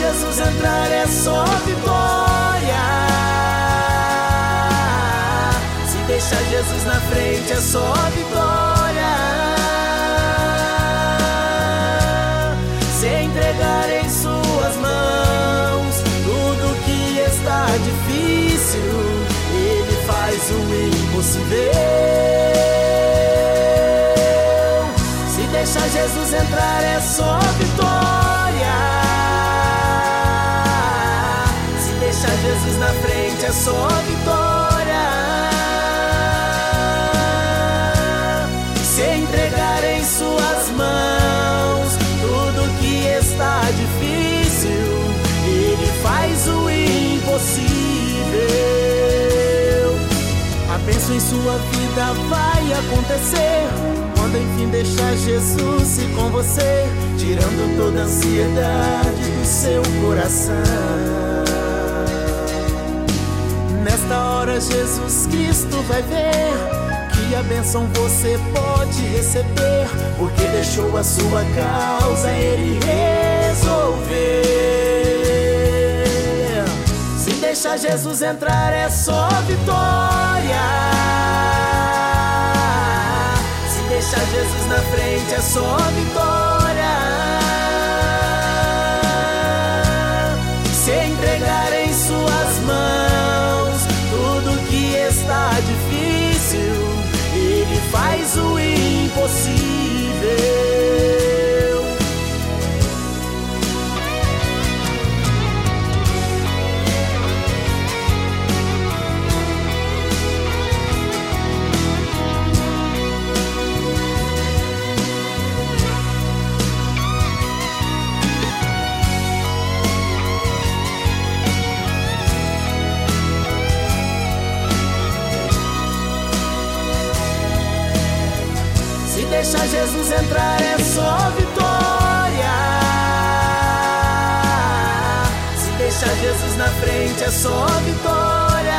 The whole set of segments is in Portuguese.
Jesus entrar é só vitória. Se deixar Jesus na frente é só vitória. Se entregar em suas mãos tudo que está difícil, Ele faz o impossível. Se deixar Jesus entrar é só vitória. Se deixar Jesus na frente é só vitória. Se entregar em suas mãos tudo que está difícil, Ele faz o impossível. A bênção em sua vida vai acontecer quando enfim deixar Jesus ir com você, tirando toda a ansiedade do seu coração. Nesta hora Jesus Cristo vai ver que a bênção você pode receber, porque deixou a sua causa Ele resolver. Se deixar Jesus entrar é só vitória. Se deixar Jesus na frente é só vitória. Se entregar em suas mãos tudo que está difícil, Ele faz o impossível. Se deixar Jesus entrar é só vitória. Se deixar Jesus na frente é só vitória.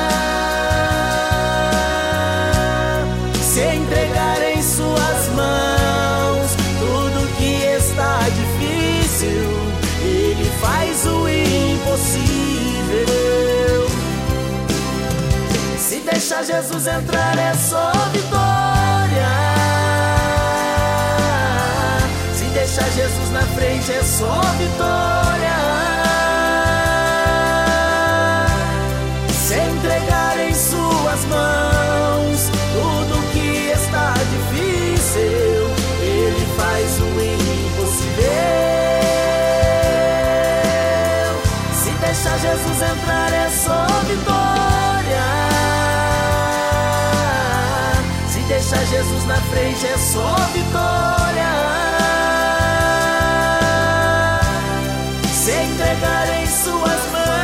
Se entregar em suas mãos tudo que está difícil, Ele faz o impossível. Se deixar Jesus entrar é só vitória. Deixar Jesus na frente é só vitória. Se entregar em suas mãos tudo que está difícil, Ele faz o impossível. Se deixar Jesus entrar é só vitória. Se deixar Jesus na frente é só vitória. Se entregar em suas mãos